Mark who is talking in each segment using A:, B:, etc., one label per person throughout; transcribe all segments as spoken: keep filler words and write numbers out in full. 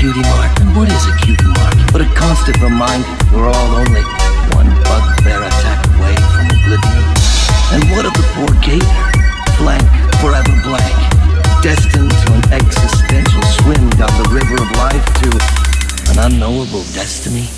A: cutie mark? And what is a cutie mark? But a constant reminder that we're all only one bugbear attack away from oblivion. And what of the poor gator, blank, forever blank, destined to an existential swim down the river of life to an unknowable destiny?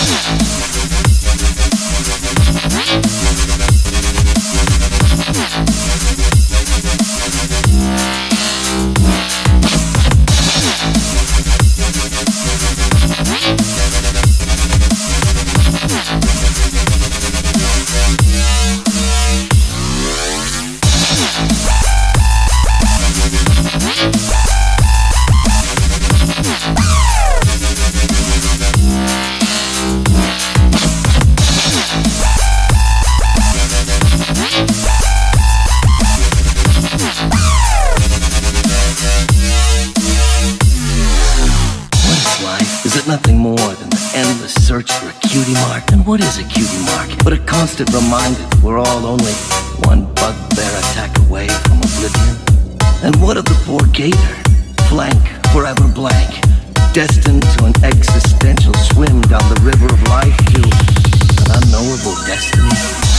A: Nothing more than the endless search for a cutie mark. And what is a cutie mark? But a constant reminder that we're all only one bugbear attack away from oblivion. And what of the poor gator, blank, forever blank, destined to an existential swim down the river of life to an unknowable destiny?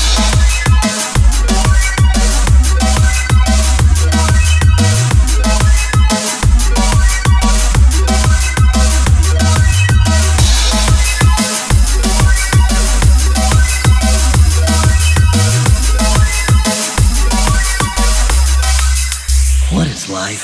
A: Life.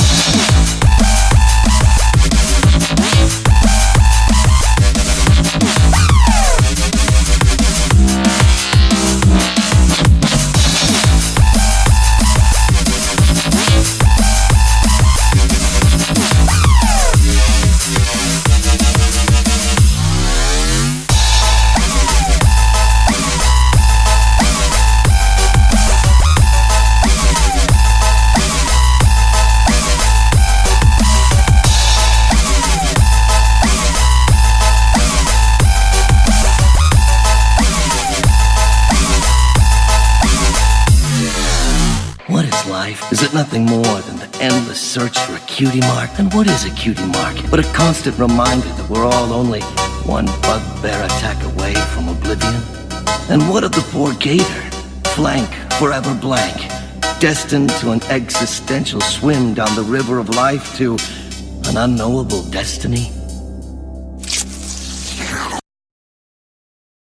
A: Is it nothing more than the endless search for a cutie mark? And what is a cutie mark? But a constant reminder that we're all only one bugbear attack away from oblivion. And what of the poor gator, blank, forever blank, destined to an existential swim down the river of life to an unknowable destiny?